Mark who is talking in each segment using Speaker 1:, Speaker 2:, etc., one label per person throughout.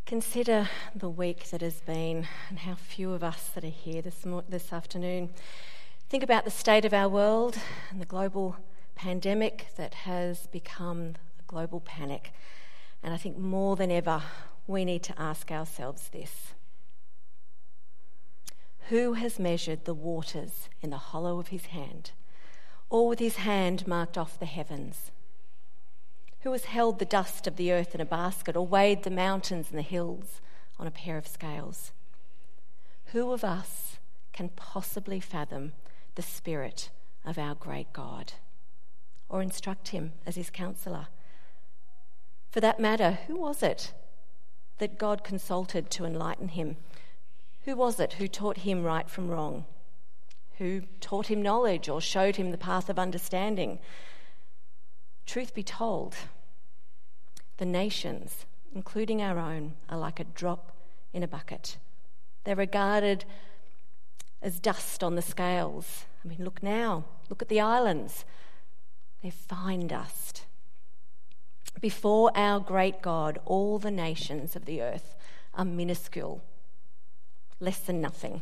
Speaker 1: Consider the week that has been and how few of us that are here this afternoon. Think about the state of our world and the global pandemic that has become a global panic. And I think more than ever, we need to ask ourselves this. Who has measured the waters in the hollow of his hand, or with his hand marked off the heavens? Who has held the dust of the earth in a basket, or weighed the mountains and the hills on a pair of scales? Who of us can possibly fathom the spirit of our great God, or instruct him as his counsellor? For that matter, who was it that God consulted to enlighten him? Who was it who taught him right from wrong? Who taught him knowledge or showed him the path of understanding? Truth be told, the nations, including our own, are like a drop in a bucket. They're regarded as dust on the scales. I mean, look now, look at the islands. They're fine dust. Before our great God, all the nations of the earth are minuscule, less than nothing.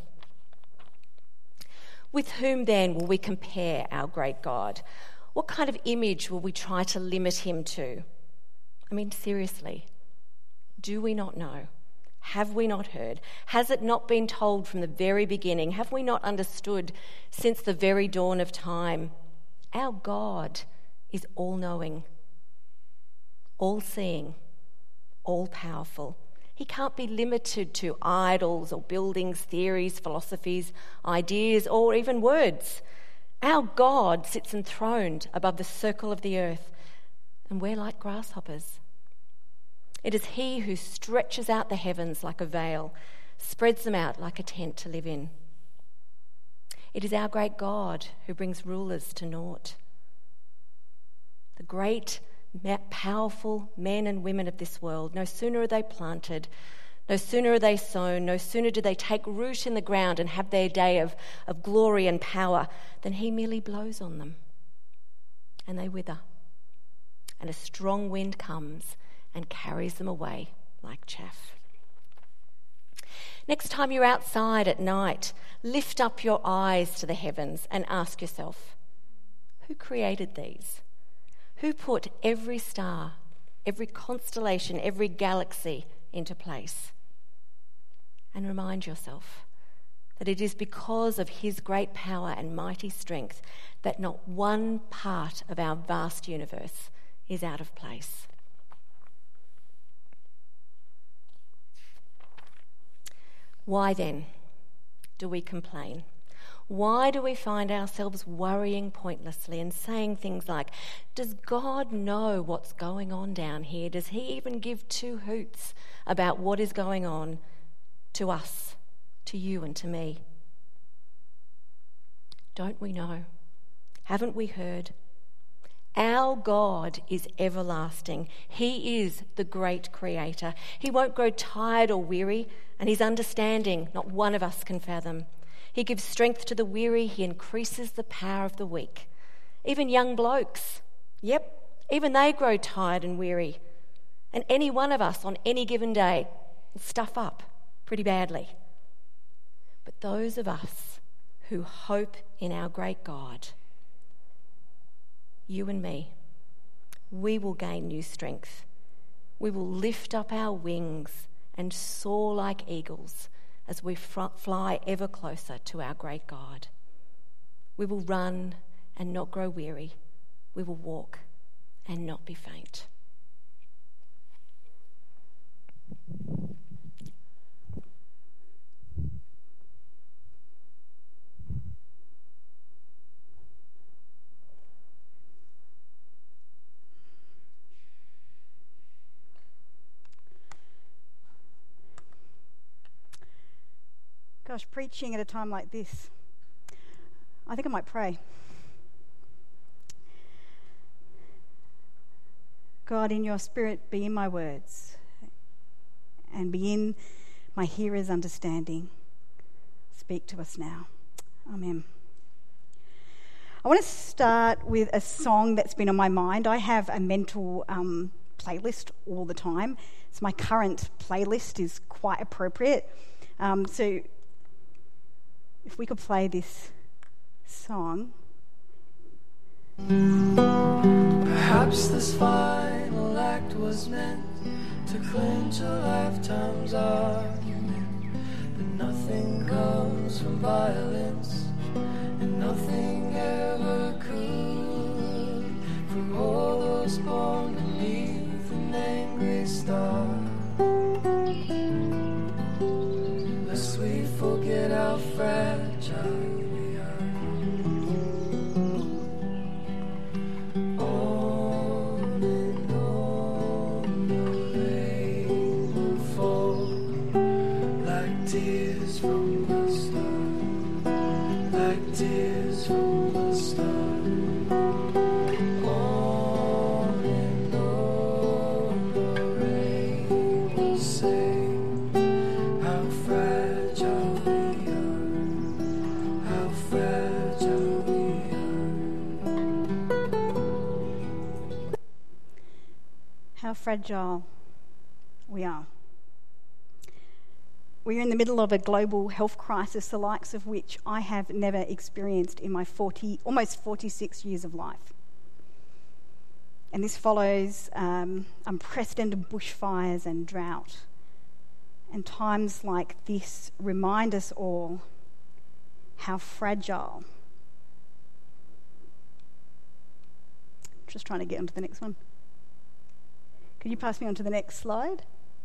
Speaker 1: With whom then will we compare our great God? What kind of image will we try to limit him to? I mean, seriously, do we not know? Have we not heard? Has it not been told from the very beginning? Have we not understood since the very dawn of time? Our God is all-knowing, all-seeing, all-powerful. He can't be limited to idols or buildings, theories, philosophies, ideas, or even words. Our God sits enthroned above the circle of the earth, and we're like grasshoppers. It is he who stretches out the heavens like a veil, spreads them out like a tent to live in. It is our great God who brings rulers to naught. The great, powerful men and women of this world, no sooner are they planted, no sooner are they sown, no sooner do they take root in the ground and have their day of glory and power, than he merely blows on them and they wither. And a strong wind comes and carries them away like chaff. Next time you're outside at night, lift up your eyes to the heavens and ask yourself, who created these? Who put every star, every constellation, every galaxy into place? And remind yourself that it is because of his great power and mighty strength that not one part of our vast universe is out of place. Why then do we complain? Why do we find ourselves worrying pointlessly and saying things like, does God know what's going on down here? Does he even give two hoots about what is going on to us, to you and to me? Don't we know? Haven't we heard? Our God is everlasting. He is the great creator. He won't grow tired or weary, and his understanding not one of us can fathom. He gives strength to the weary. He increases the power of the weak. Even young blokes, even they grow tired and weary. And any one of us on any given day will stuff up pretty badly. But those of us who hope in our great God, you and me, we will gain new strength. We will lift up our wings and soar like eagles as we fly ever closer to our great God. We will run and not grow weary. We will walk and not be faint.
Speaker 2: Gosh, preaching at a time like this, I think I might pray. God, in your spirit, be in my words and be in my hearers' understanding. Speak to us now. Amen. I want to start with a song that's been on my mind. I have a mental playlist all the time, so my current playlist is quite appropriate. So if we could play this song.
Speaker 3: Perhaps this final act was meant to clinch a lifetime's argument, but nothing comes from violence, and nothing ever could. From all those born beneath an angry star, lest we forget how fragile we are. On and on the rain will fall like tears from the stars, like tears from the stars. On and on the rain will say how fragile we are, how fragile we are.
Speaker 2: How fragile we are. We're in the middle of a global health crisis, the likes of which I have never experienced in my almost 46 years of life. And this follows unprecedented bushfires and drought. And times like this remind us all how fragile. Just trying to get onto the next one. Could you pass me on to the next slide?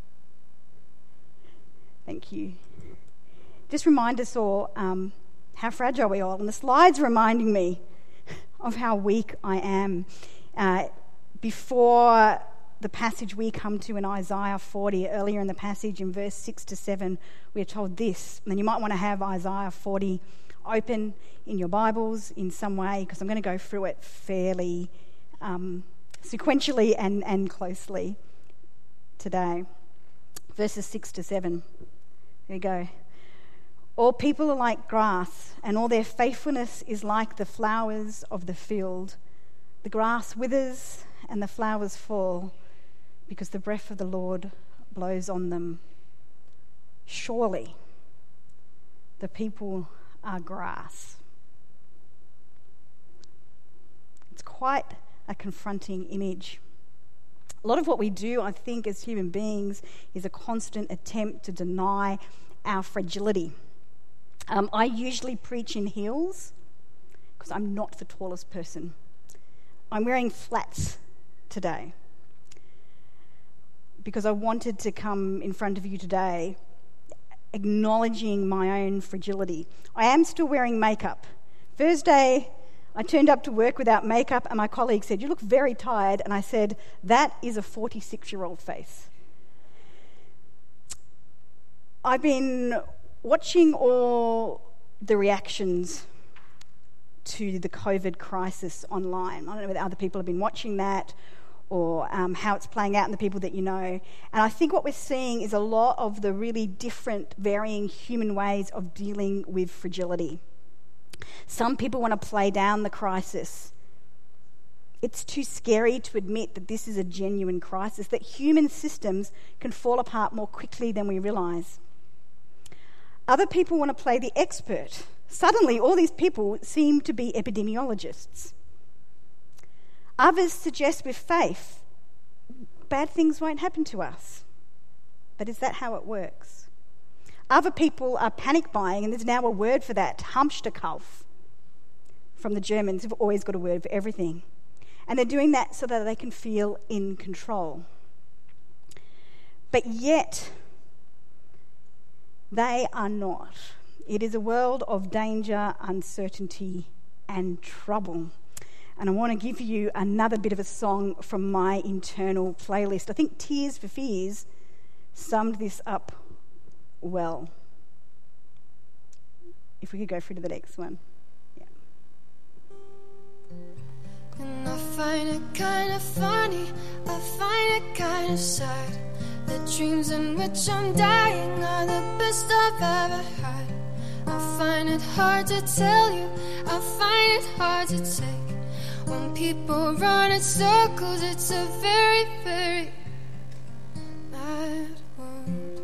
Speaker 2: Thank you. Just remind us all how fragile we are. And the slide's reminding me of how weak I am. Before the passage we come to in Isaiah 40, earlier in the passage in verse 6 to 7, we are told this. And you might want to have Isaiah 40 open in your Bibles in some way, because I'm going to go through it fairly sequentially and closely today. Verses 6 to 7. There you go. All people are like grass, and all their faithfulness is like the flowers of the field. The grass withers and the flowers fall, because the breath of the Lord blows on them. Surely the people are grass. It's quite a confronting image. A lot of what we do, I think, as human beings is a constant attempt to deny our fragility. I usually preach in heels because I'm not the tallest person. I'm wearing flats today because I wanted to come in front of you today acknowledging my own fragility. I am still wearing makeup. Thursday, I turned up to work without makeup and my colleague said, "You look very tired." And I said, "That is a 46-year-old face." I've been watching all the reactions to the COVID crisis online. I don't know whether other people have been watching that or how it's playing out in the people that you know. And I think what we're seeing is a lot of the really different, varying human ways of dealing with fragility. Some people want to play down the crisis. It's too scary to admit that this is a genuine crisis, that human systems can fall apart more quickly than we realise. Other people want to play the expert. Suddenly, all these people seem to be epidemiologists. Others suggest with faith, bad things won't happen to us. But is that how it works? Other people are panic buying, and there's now a word for that, Hamsterkauf, from the Germans, who've always got a word for everything. And they're doing that so that they can feel in control. But yet, they are not. It is a world of danger, uncertainty, and trouble. And I want to give you another bit of a song from my internal playlist. I think Tears for Fears summed this up well. If we could go through to the next one. Yeah.
Speaker 3: And I find it kind of funny, I find it kind of sad. The dreams in which I'm dying are the best I've ever had. I find it hard to tell you, I find it hard to take when people run in circles. It's a very, very mad world.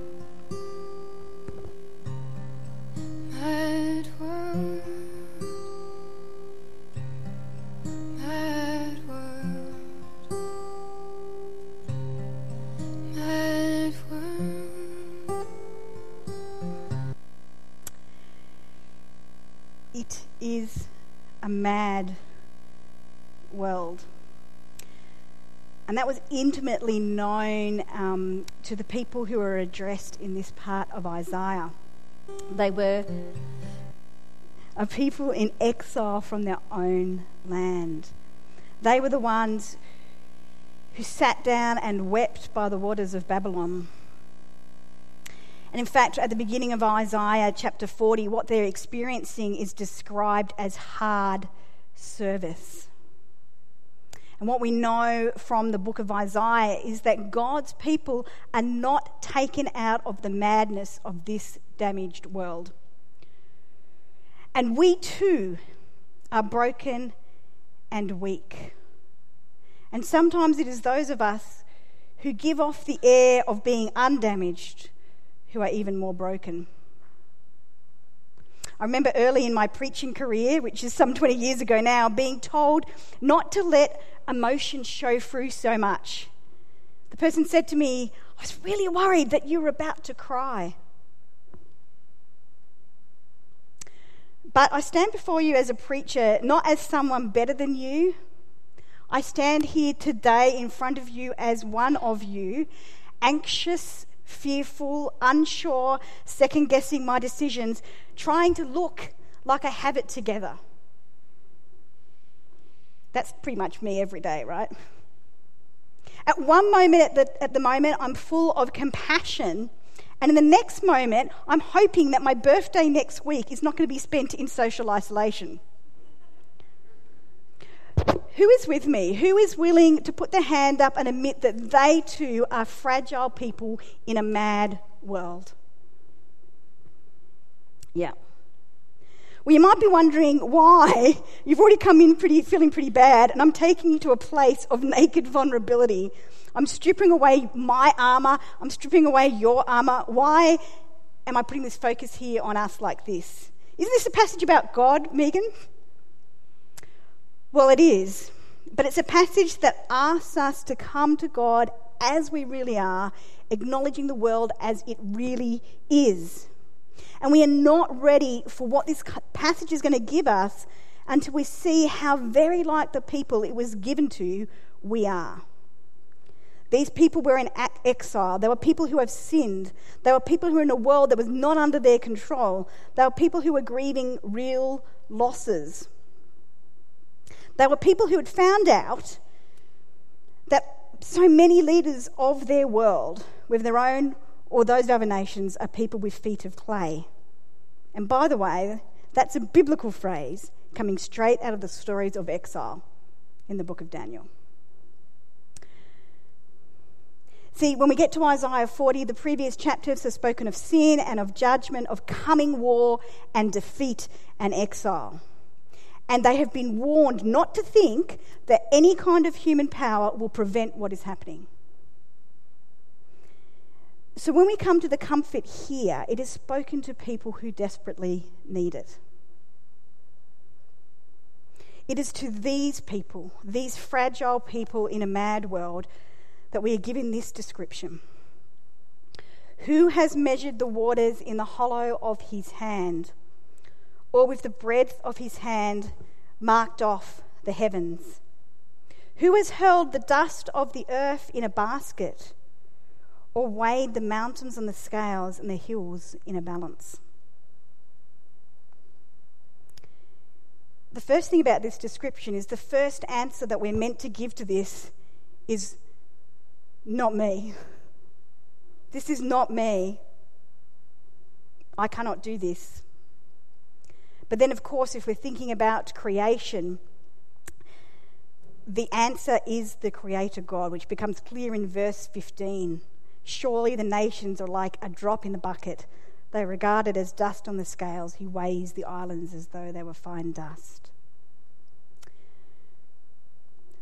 Speaker 3: Mad world. Mad world. Mad world.
Speaker 2: It is a mad world. And that was intimately known to the people who were addressed in this part of Isaiah. They were a people in exile from their own land. They were the ones who sat down and wept by the waters of Babylon. And in fact, at the beginning of Isaiah chapter 40, what they're experiencing is described as hard service. And what we know from the book of Isaiah is that God's people are not taken out of the madness of this damaged world. And we too are broken and weak. And sometimes it is those of us who give off the air of being undamaged who are even more broken. I remember early in my preaching career, which is some 20 years ago now, being told not to let emotions show through so much. The person said to me, "I was really worried that you were about to cry." But I stand before you as a preacher, not as someone better than you. I stand here today in front of you as one of you, anxious, fearful, unsure, second-guessing my decisions, trying to look like I have it together. That's pretty much me every day, right? At one moment, at the moment, I'm full of compassion, and in the next moment, I'm hoping that my birthday next week is not going to be spent in social isolation. Who is with me? Who is willing to put their hand up and admit that they too are fragile people in a mad world? Yeah. Well, you might be wondering why you've already come in feeling pretty bad, and I'm taking you to a place of naked vulnerability. I'm stripping away my armour. I'm stripping away your armour. Why am I putting this focus here on us like this? Isn't this a passage about God, Megan? Well, it is, but it's a passage that asks us to come to God as we really are, acknowledging the world as it really is. And we are not ready for what this passage is going to give us until we see how very like the people it was given to we are. These people were in exile. They were people who have sinned. They were people who were in a world that was not under their control. They were people who were grieving real losses. They were people who had found out that so many leaders of their world, with their own or those of other nations, are people with feet of clay. And by the way, that's a biblical phrase coming straight out of the stories of exile in the book of Daniel. See, when we get to Isaiah 40, the previous chapters have spoken of sin and of judgment, of coming war and defeat and exile. And they have been warned not to think that any kind of human power will prevent what is happening. So when we come to the comfort here, it is spoken to people who desperately need it. It is to these people, these fragile people in a mad world, that we are given this description. Who has measured the waters in the hollow of his hand, or with the breadth of his hand marked off the heavens? Who has hurled the dust of the earth in a basket, or weighed the mountains on the scales and the hills in a balance? The first thing about this description is the first answer that we're meant to give to this is not me. This is not me. I cannot do this. But then, of course, if we're thinking about creation, the answer is the Creator God, which becomes clear in verse 15. Surely the nations are like a drop in the bucket. They are regarded as dust on the scales. He weighs the islands as though they were fine dust.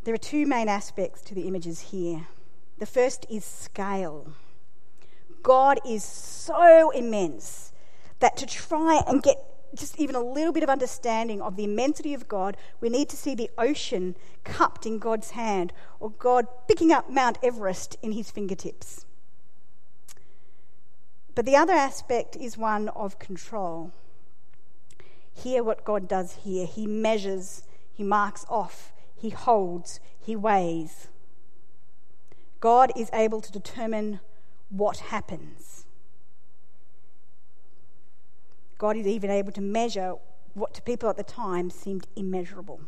Speaker 2: There are two main aspects to the images here. The first is scale. God is so immense that to try and get just even a little bit of understanding of the immensity of God, we need to see the ocean cupped in God's hand, or God picking up Mount Everest in his fingertips. But the other aspect is one of control. Hear what God does here. He measures, he marks off, he holds, he weighs. God is able to determine what happens. God is even able to measure what to people at the time seemed immeasurable.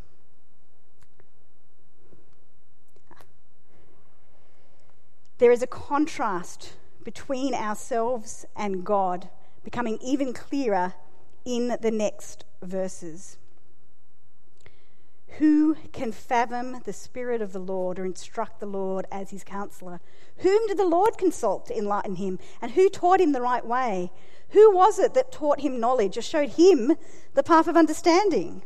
Speaker 2: There is a contrast between ourselves and God becoming even clearer in the next verses. Who can fathom the Spirit of the Lord or instruct the Lord as his counselor? Whom did the Lord consult to enlighten him? And who taught him the right way? Who was it that taught him knowledge or showed him the path of understanding?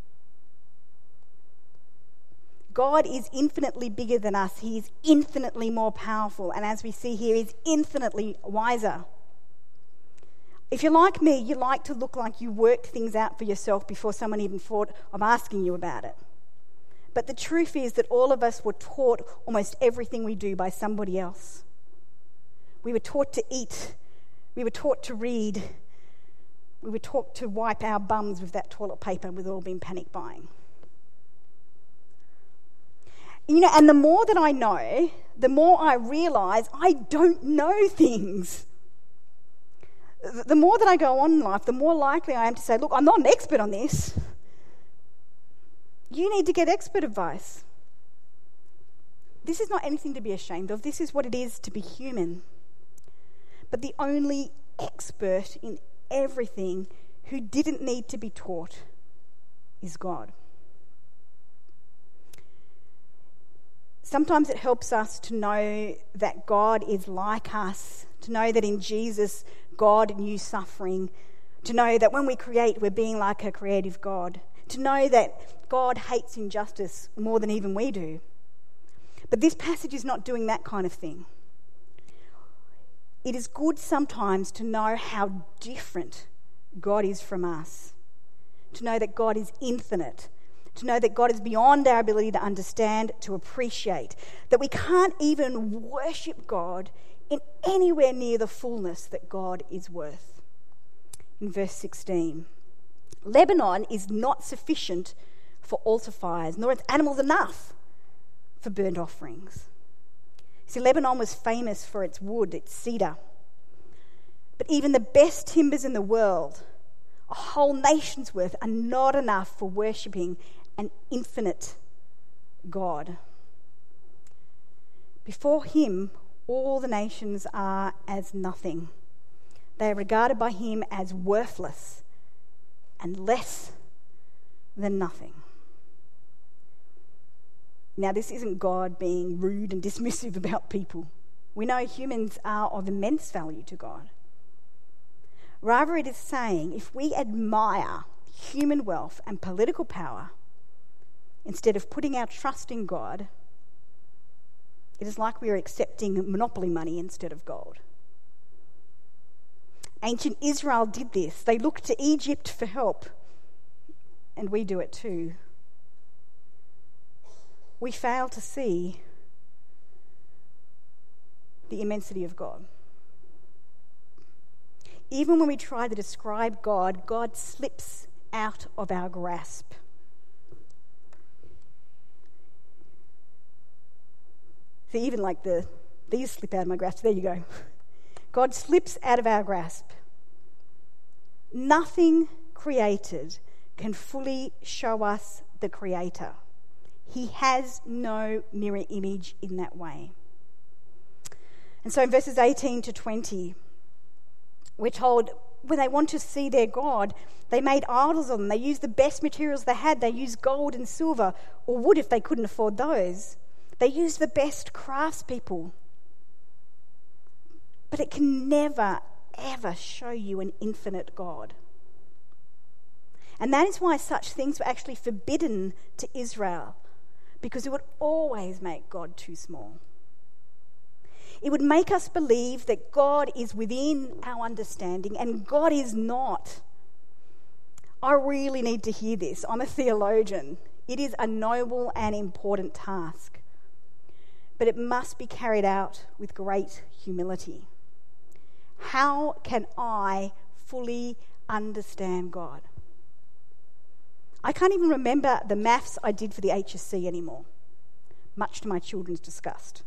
Speaker 2: God is infinitely bigger than us. He is infinitely more powerful. And as we see here, he's infinitely wiser. If you're like me, you like to look like you worked things out for yourself before someone even thought of asking you about it. But the truth is that all of us were taught almost everything we do by somebody else. We were taught to eat. We were taught to read. We were taught to wipe our bums with that toilet paper we've all been panic buying. And the more that I know, the more I realise I don't know things. The more that I go on in life, the more likely I am to say, look, I'm not an expert on this. You need to get expert advice. This is not anything to be ashamed of. This is what it is to be human. But the only expert in everything who didn't need to be taught is God. Sometimes it helps us to know that God is like us, to know that in Jesus, God knew suffering, to know that when we create, we're being like a creative God, to know that God hates injustice more than even we do. But this passage is not doing that kind of thing. It is good sometimes to know how different God is from us, to know that God is infinite, to know that God is beyond our ability to understand, to appreciate, that we can't even worship God in anywhere near the fullness that God is worth. In verse 16, Lebanon is not sufficient for altar fires, nor its animals enough for burnt offerings. See, Lebanon was famous for its wood, its cedar. But even the best timbers in the world, a whole nation's worth, are not enough for worshipping an infinite God. Before him, all the nations are as nothing. They are regarded by him as worthless and less than nothing. Now, this isn't God being rude and dismissive about people. We know humans are of immense value to God. Rather, it is saying if we admire human wealth and political power instead of putting our trust in God, it is like we are accepting monopoly money instead of gold. Ancient Israel did this. They looked to Egypt for help, and we do it too. We fail to see the immensity of God. Even when we try to describe God, God slips out of our grasp. See, even like these slip out of my grasp. There you go. God slips out of our grasp. Nothing created can fully show us the Creator. He has no mirror image in that way. And so in verses 18 to 20, we're told when they want to see their God, they made idols of them. They used the best materials they had. They used gold and silver, or wood if they couldn't afford those. They used the best craftspeople. But it can never, ever show you an infinite God. And that is why such things were actually forbidden to Israel. because it would always make God too small. It would make us believe that God is within our understanding and God is not. I really need to hear this. I'm a theologian. It is a noble and important task, but it must be carried out with great humility. How can I fully understand God? I can't even remember the maths I did for the HSC anymore, much to my children's disgust.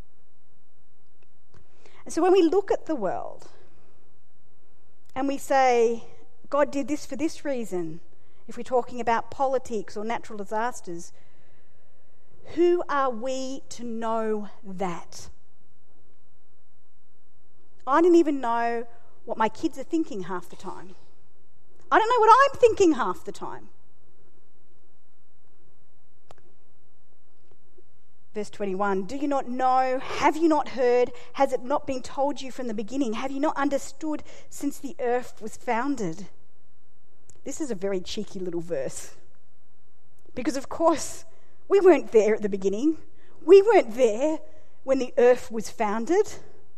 Speaker 2: And so when we look at the world and we say, God did this for this reason, if we're talking about politics or natural disasters, who are we to know that? I don't even know what my kids are thinking half the time. I don't know what I'm thinking half the time. Verse 21, do you not know? Have you not heard? Has it not been told you from the beginning? Have you not understood since the earth was founded? This is a very cheeky little verse. Because of course, we weren't there at the beginning. We weren't there when the earth was founded.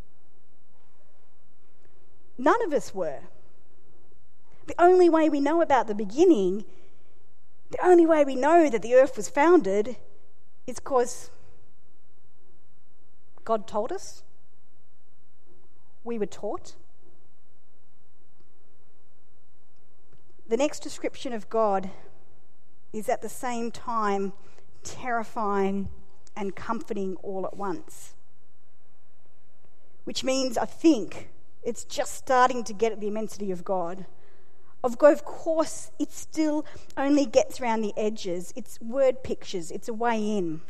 Speaker 2: None of us were. The only way we know about the beginning, the only way we know that the earth was founded is because God told us. We were taught. The next description of God is at the same time terrifying and comforting all at once. Which means, I think, it's just starting to get at the immensity of God. Of course, it still only gets around the edges. It's word pictures. It's a way in.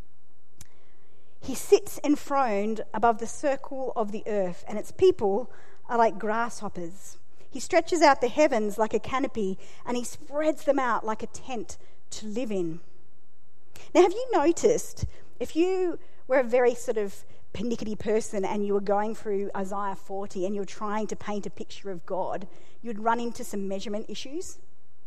Speaker 2: He sits enthroned above the circle of the earth, and its people are like grasshoppers. He stretches out the heavens like a canopy, and he spreads them out like a tent to live in. Now, have you noticed, if you were a very sort of pernickety person and you were going through Isaiah 40 and you're trying to paint a picture of God, you'd run into some measurement issues?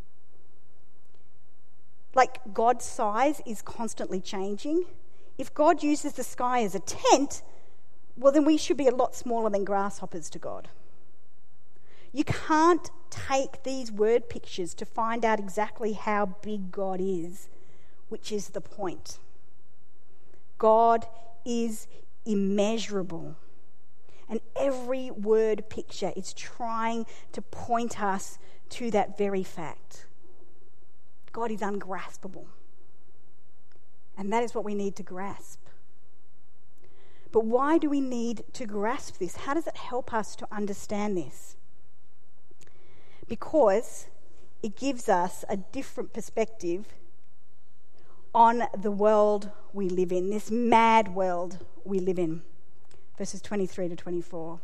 Speaker 2: Like, God's size is constantly changing. If God uses the sky as a tent, well, then we should be a lot smaller than grasshoppers to God. You can't take these word pictures to find out exactly how big God is, which is the point. God is immeasurable. And every word picture is trying to point us to that very fact. God is ungraspable. And that is what we need to grasp. But why do we need to grasp this? How does it help us to understand this? Because it gives us a different perspective on the world we live in, this mad world we live in. Verses 23 to 24.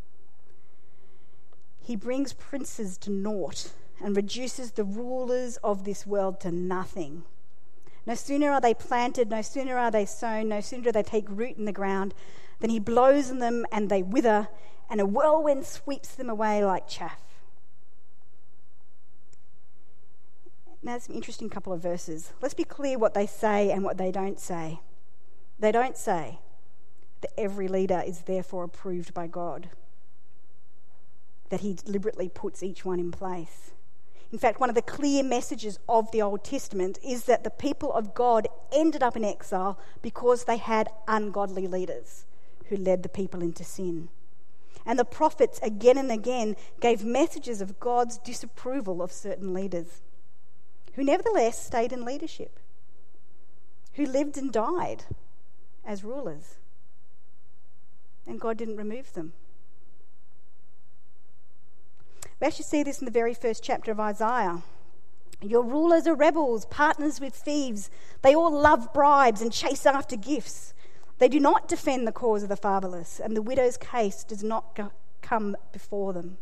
Speaker 2: He brings princes to naught and reduces the rulers of this world to nothing. No sooner are they planted, no sooner are they sown, no sooner do they take root in the ground, than he blows on them and they wither, and a whirlwind sweeps them away like chaff. Now, there's an interesting couple of verses. Let's be clear what they say and what they don't say. They don't say that every leader is therefore approved by God, that he deliberately puts each one in place. In fact, one of the clear messages of the Old Testament is that the people of God ended up in exile because they had ungodly leaders who led the people into sin. And the prophets again and again gave messages of God's disapproval of certain leaders, who nevertheless stayed in leadership, who lived and died as rulers, and God didn't remove them. We actually see this in the very first chapter of Isaiah. Your rulers are rebels, partners with thieves. They all love bribes and chase after gifts. They do not defend the cause of the fatherless, and the widow's case does not come before them.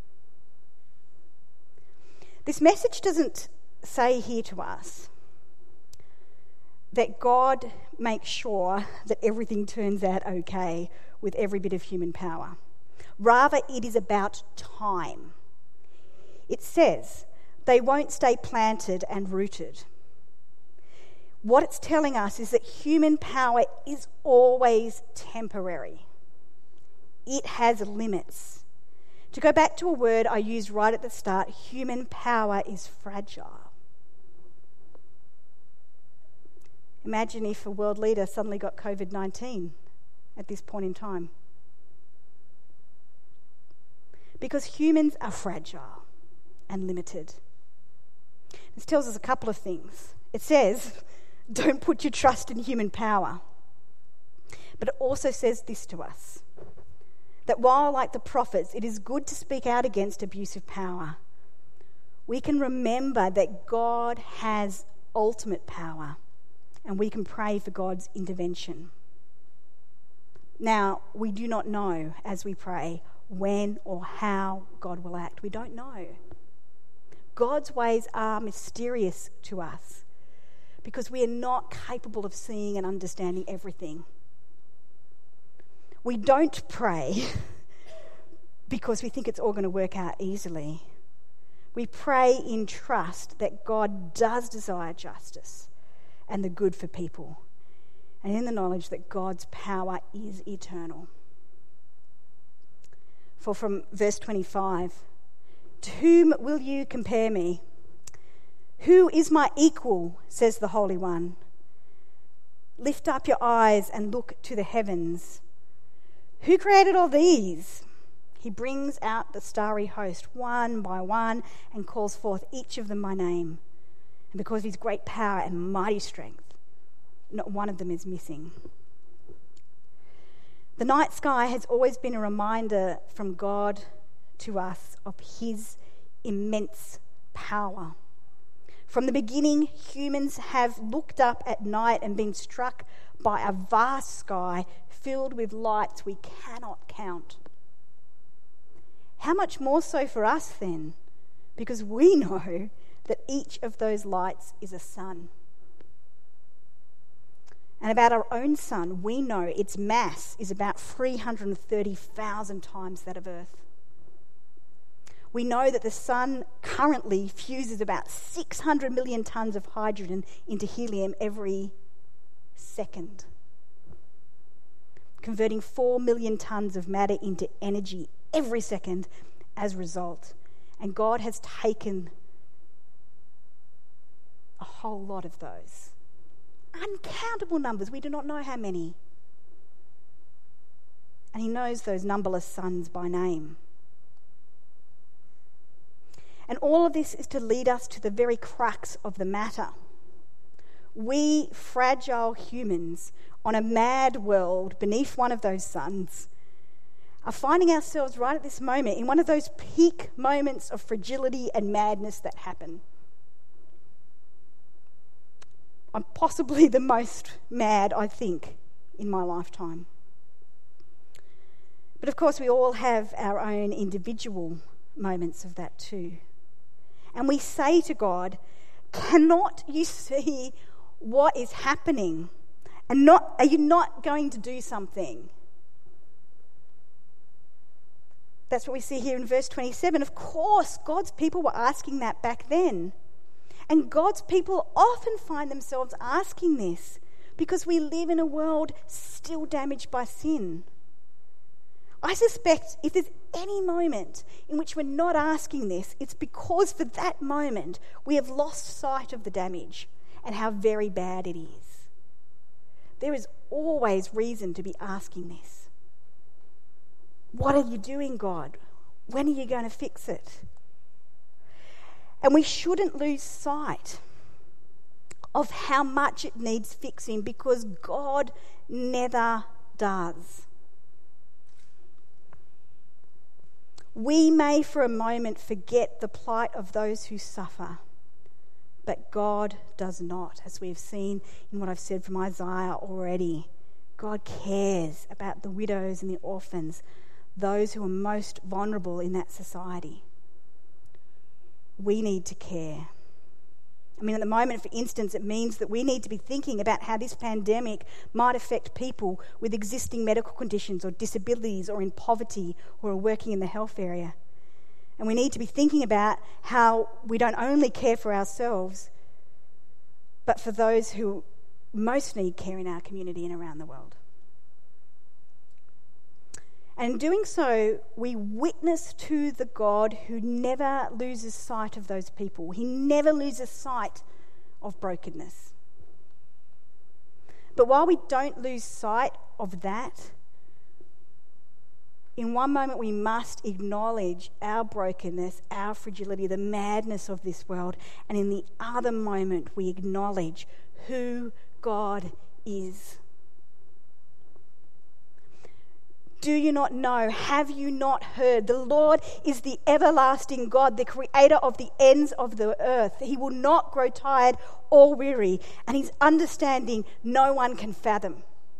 Speaker 2: This message doesn't say here to us that God makes sure that everything turns out okay with every bit of human power. Rather, it is about time. It says they won't stay planted and rooted. what it's telling us is that human power is always temporary. It has limits. To go back to a word I used right at the start, human power is fragile. Imagine if a world leader suddenly got COVID-19 at this point in time. Because humans are fragile and limited. This tells us a couple of things. It says, don't put your trust in human power. But it also says this to us, that while, like the prophets, it is good to speak out against abuse of power, we can remember that God has ultimate power, and we can pray for God's intervention. Now, we do not know, as we pray, when or how God will act. We don't know. God's ways are mysterious to us because we are not capable of seeing and understanding everything. We don't pray because we think it's all going to work out easily. We pray in trust that God does desire justice and the good for people, and in the knowledge that God's power is eternal. For from verse 25, to whom will you compare me? Who is my equal, says the Holy One. Lift up your eyes and look to the heavens. Who created all these? He brings out the starry host one by one and calls forth each of them by name. And because of his great power and mighty strength, not one of them is missing. The night sky has always been a reminder from God to us of his immense power. From the beginning, humans have looked up at night and been struck by a vast sky filled with lights we cannot count. How much more so for us then? Because we know that each of those lights is a sun. And about our own sun, we know its mass is about 330,000 times that of Earth. We know that the sun currently fuses about 600 million tonnes of hydrogen into helium every second, converting 4 million tonnes of matter into energy every second as a result. And God has taken a whole lot of those. Uncountable numbers, we do not know how many. And he knows those numberless suns by name. And all of this is to lead us to the very crux of the matter. We fragile humans on a mad world beneath one of those suns are finding ourselves right at this moment in one of those peak moments of fragility and madness that happen. I'm possibly the most mad, I think, in my lifetime. But of course, we all have our own individual moments of that too. And we say to God, cannot you see what is happening? And are you not going to do something? That's what we see here in verse 27. Of course, God's people were asking that back then. And God's people often find themselves asking this because we live in a world still damaged by sin. I suspect if there's any moment in which we're not asking this, it's because for that moment we have lost sight of the damage and how very bad it is. There is always reason to be asking this. What are you doing, God? When are you going to fix it? And we shouldn't lose sight of how much it needs fixing because God never does. We may for a moment forget the plight of those who suffer, but God does not, as we have seen in what I've said from Isaiah already. God cares about the widows and the orphans, those who are most vulnerable in that society. We need to care. I mean, at the moment, for instance, it means that we need to be thinking about how this pandemic might affect people with existing medical conditions or disabilities or in poverty or are working in the health area. And we need to be thinking about how we don't only care for ourselves, but for those who most need care in our community and around the world. And in doing so, we witness to the God who never loses sight of those people. He never loses sight of brokenness. But while we don't lose sight of that, in one moment we must acknowledge our brokenness, our fragility, the madness of this world, and in the other moment we acknowledge who God is. Do you not know? Have you not heard? The Lord is the everlasting God, the creator of the ends of the earth. He will not grow tired or weary, and his understanding no one can fathom.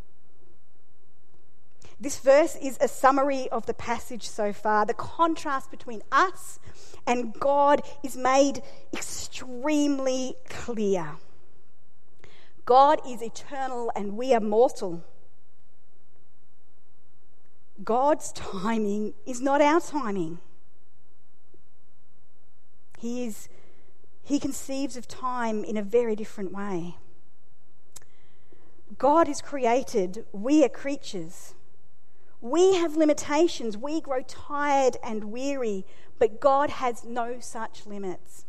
Speaker 2: This verse is a summary of the passage so far. The contrast between us and God is made extremely clear. God is eternal and we are mortal. God's timing is not our timing. He conceives of time in a very different way. God is created, we are creatures. We have limitations, we grow tired and weary, but God has no such limits.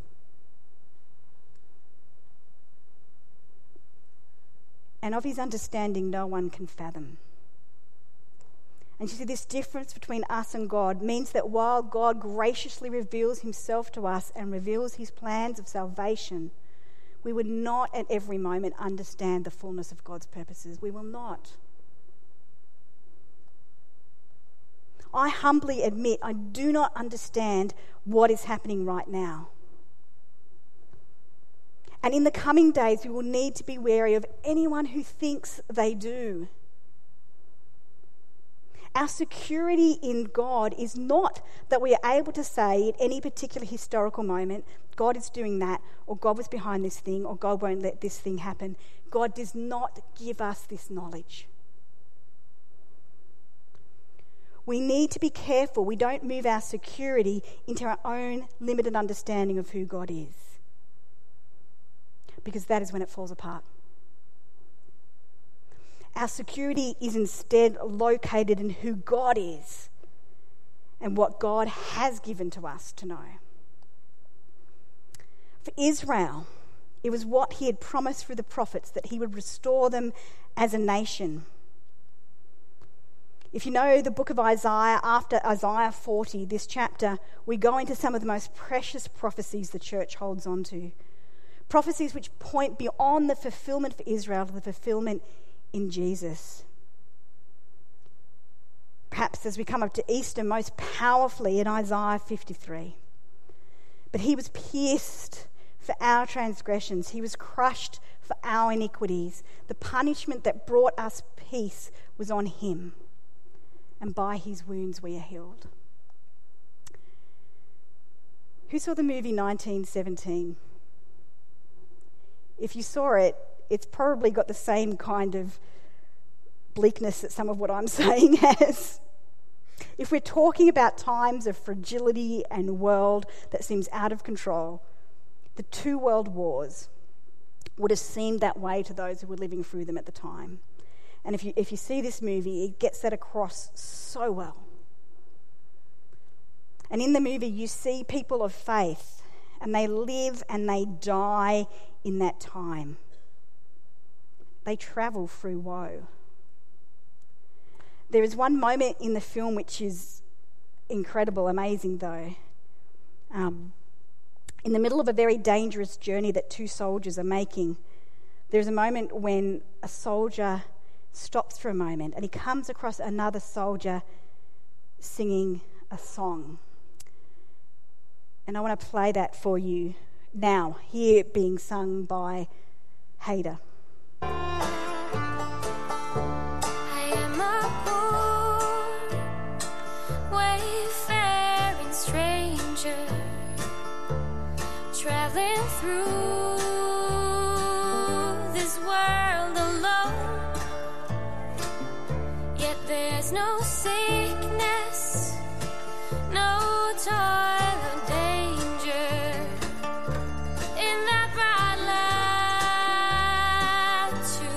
Speaker 2: And of his understanding no one can fathom. And you see, this difference between us and God means that while God graciously reveals himself to us and reveals his plans of salvation, we would not at every moment understand the fullness of God's purposes. We will not. I humbly admit I do not understand what is happening right now. And in the coming days, we will need to be wary of anyone who thinks they do. Our security in God is not that we are able to say at any particular historical moment, God is doing that, or God was behind this thing, or God won't let this thing happen. God does not give us this knowledge. We need to be careful we don't move our security into our own limited understanding of who God is, because that is when it falls apart. Our security is instead located in who God is and what God has given to us to know. For Israel, it was what he had promised through the prophets, that he would restore them as a nation. If you know the book of Isaiah, after Isaiah 40, this chapter, we go into some of the most precious prophecies the church holds on to. Prophecies which point beyond the fulfillment for Israel to the fulfillment in Jesus. Perhaps as we come up to Easter, most powerfully in Isaiah 53. But he was pierced for our transgressions. He was crushed for our iniquities. The punishment that brought us peace was on him, and by his wounds we are healed. Who saw the movie 1917? If you saw it, it's probably got the same kind of bleakness that some of what I'm saying has. If we're talking about times of fragility and a world that seems out of control, the 2 world wars would have seemed that way to those who were living through them at the time. And if you see this movie, it gets that across so well. And in the movie, you see people of faith, and they live and they die in that time. They travel through woe. There is one moment in the film which is incredible, amazing though. In the middle of a very dangerous journey that 2 soldiers are making, there's a moment when a soldier stops for a moment and he comes across another soldier singing a song. And I want to play that for you now, here being sung by Hader.
Speaker 3: I am a poor, wayfaring stranger, traveling through this world alone. Yet there's no sickness, no toil or danger in that bright light to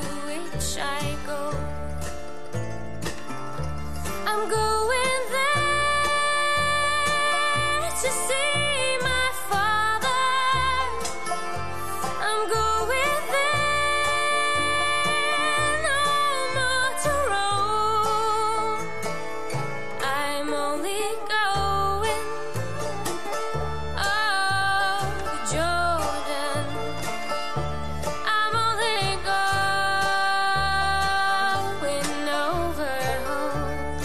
Speaker 3: to see my Father. I'm going there, no more to roam. I'm only going over Jordan. I'm only going over home.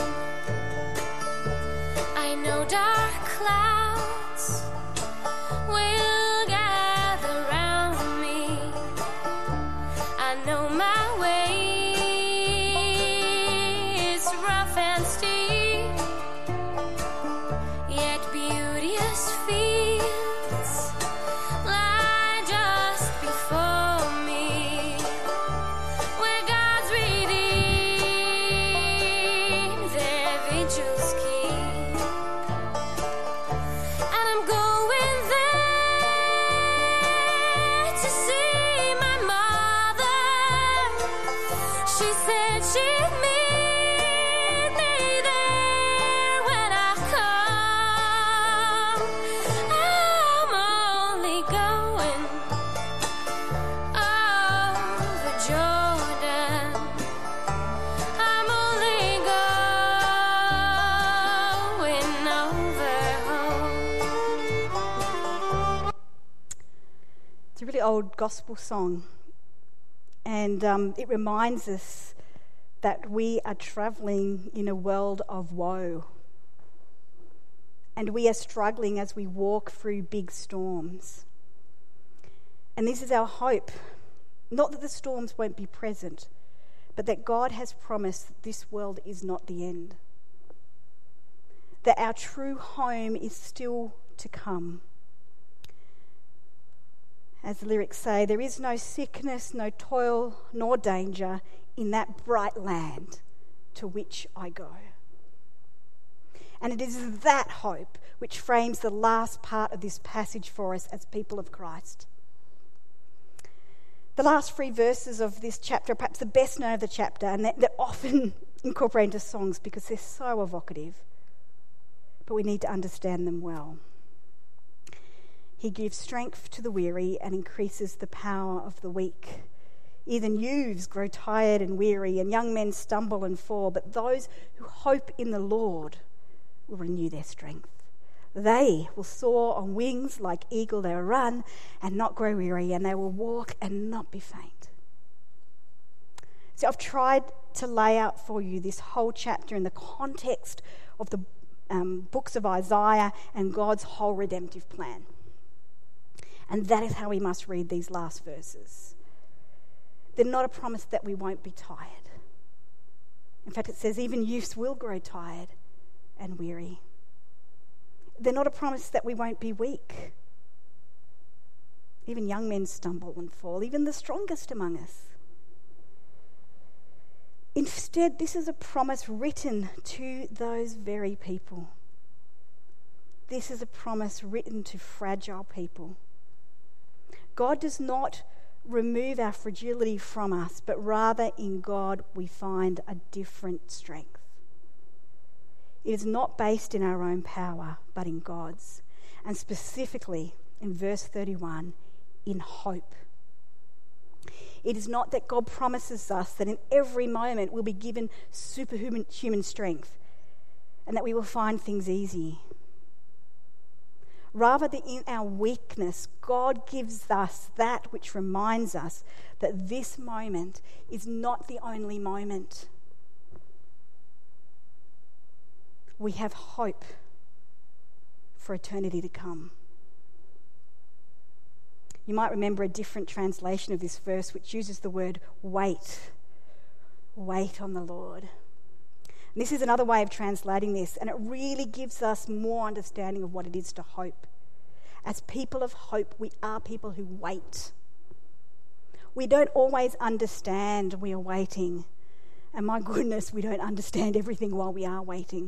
Speaker 3: I know dark clouds will gather round me. I know my way is rough and steep, yet beauteous fields lie just before me, where God's redeemed their vigils keep. And I'm going there to see my mother. She said she'd meet me there when I come. I'm only going over Jordan. I'm only going over home.
Speaker 2: It's a really old gospel song, and it reminds us that we are travelling in a world of woe, and we are struggling as we walk through big storms. And this is our hope, not that the storms won't be present, but that God has promised that this world is not the end, that our true home is still to come. As the lyrics say, there is no sickness, no toil, nor danger in that bright land to which I go. And it is that hope which frames the last part of this passage for us as people of Christ. The last 3 verses of this chapter are perhaps the best known of the chapter, and they're often incorporated into songs because they're so evocative. But we need to understand them well. He gives strength to the weary and increases the power of the weak. Even youths grow tired and weary, and young men stumble and fall, but those who hope in the Lord will renew their strength. They will soar on wings like eagle. They will run and not grow weary, and they will walk and not be faint. So I've tried to lay out for you this whole chapter in the context of the books of Isaiah and God's whole redemptive plan. And that is how we must read these last verses. They're not a promise that we won't be tired. In fact, it says even youths will grow tired and weary. They're not a promise that we won't be weak. Even young men stumble and fall, even the strongest among us. Instead, this is a promise written to those very people. This is a promise written to fragile people. God does not remove our fragility from us, but rather in God we find a different strength. It is not based in our own power, but in God's. And specifically, in verse 31, in hope. It is not that God promises us that in every moment we'll be given superhuman strength and that we will find things easy. Rather than in our weakness, God gives us that which reminds us that this moment is not the only moment. We have hope for eternity to come. You might remember a different translation of this verse which uses the word wait. Wait on the Lord. And this is another way of translating this, and it really gives us more understanding of what it is to hope. As people of hope, we are people who wait. We don't always understand we are waiting. And my goodness, we don't understand everything while we are waiting.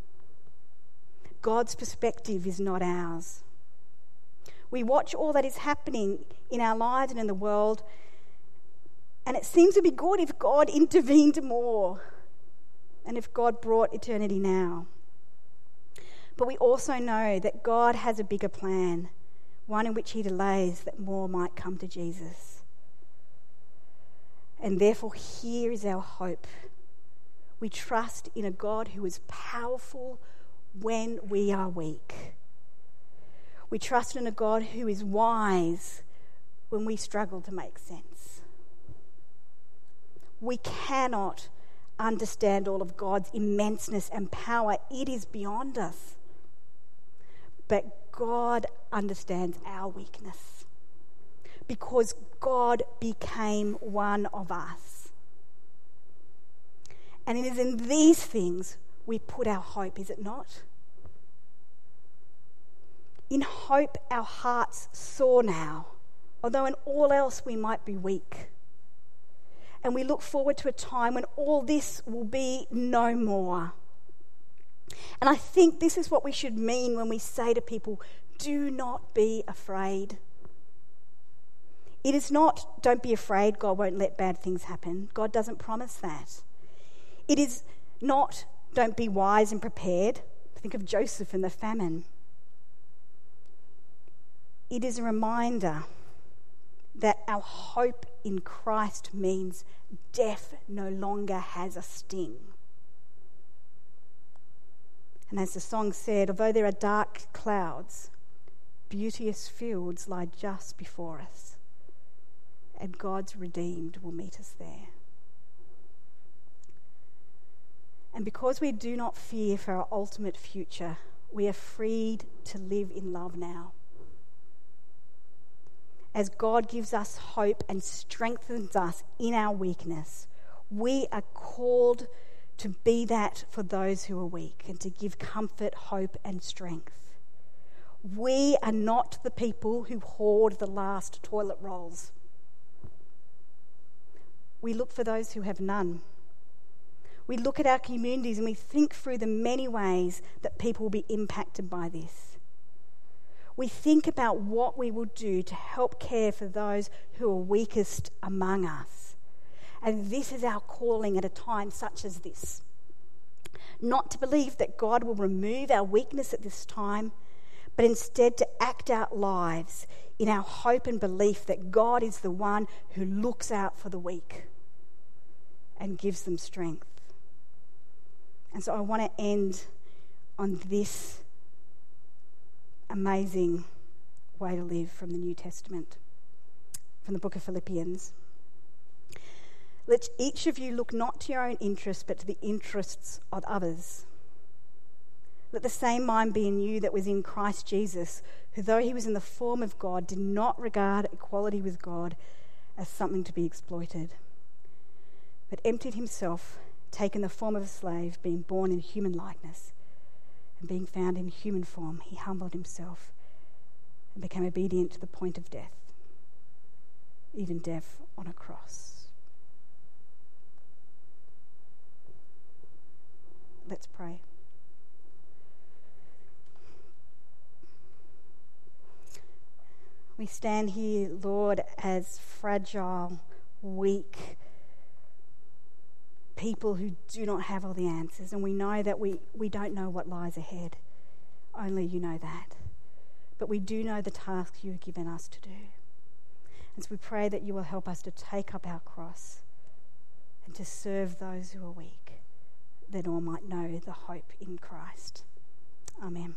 Speaker 2: God's perspective is not ours. We watch all that is happening in our lives and in the world, and it seems to be good if God intervened more and if God brought eternity now. But we also know that God has a bigger plan, one in which he delays that more might come to Jesus. And therefore, here is our hope. We trust in a God who is powerful when we are weak. We trust in a God who is wise when we struggle to make sense. We cannot understand all of God's immenseness and power. It is beyond us. But God understands our weakness because God became one of us. And it is in these things we put our hope, is it not? In hope our hearts soar now, although in all else we might be weak. And we look forward to a time when all this will be no more. And I think this is what we should mean when we say to people, do not be afraid. It is not, don't be afraid, God won't let bad things happen. God doesn't promise that. It is not, don't be wise and prepared. Think of Joseph and the famine. It is a reminder that our hope in Christ means death no longer has a sting. And as the song said, although there are dark clouds, beauteous fields lie just before us, and God's redeemed will meet us there. And because we do not fear for our ultimate future, we are freed to live in love now. As God gives us hope and strengthens us in our weakness, we are called to be that for those who are weak and to give comfort, hope, and strength. We are not the people who hoard the last toilet rolls. We look for those who have none. We look at our communities and we think through the many ways that people will be impacted by this. We think about what we will do to help care for those who are weakest among us. And this is our calling at a time such as this. Not to believe that God will remove our weakness at this time, but instead to act out lives in our hope and belief that God is the one who looks out for the weak and gives them strength. And so I want to end on this amazing way to live from the New Testament, from the book of Philippians. Let each of you look not to your own interests, but to the interests of others. Let the same mind be in you that was in Christ Jesus, who though he was in the form of God, did not regard equality with God as something to be exploited, but emptied himself, taking the form of a slave, being born in human likeness, and being found in human form, he humbled himself and became obedient to the point of death, even death on a cross. Let's pray. We stand here, Lord, as fragile, weak people who do not have all the answers, and we know that we don't know what lies ahead. Only you know that. But we do know the task you have given us to do. And so we pray that you will help us to take up our cross and to serve those who are weak, that all might know the hope in Christ. Amen.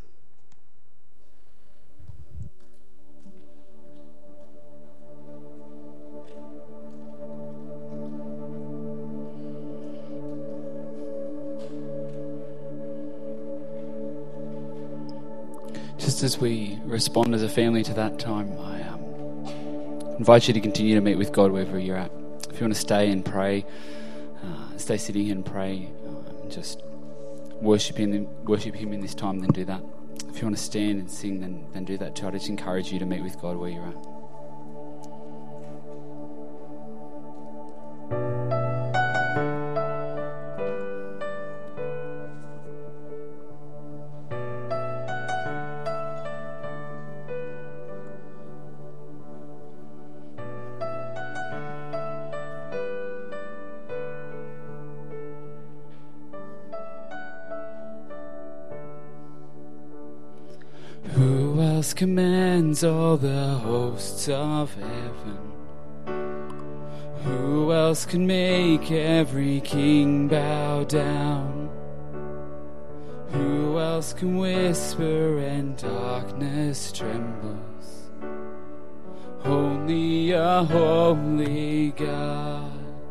Speaker 4: Just as we respond as a family to that time, I invite you to continue to meet with God wherever you're at. If you want to stay and pray, stay sitting and pray, and just worship Him in this time, then do that. If you want to stand and sing, then do that too. I just encourage you to meet with God where you're at. else commands all the hosts of heaven? Who else can make every king bow down? Who else can whisper and darkness trembles? Only a holy God.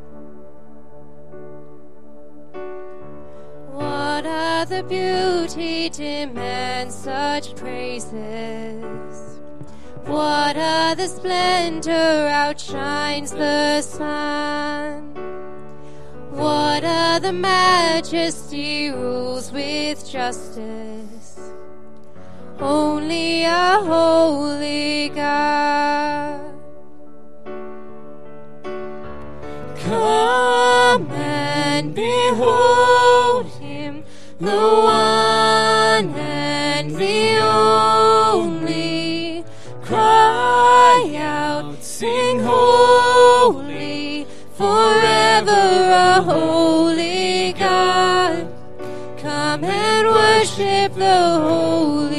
Speaker 5: What other beauty demands such praises? What other splendor outshines the sun? What other majesty rules with justice? Only a holy God. Come and behold him, the one and the only. Cry out, sing holy, forever a holy God. Come and worship the holy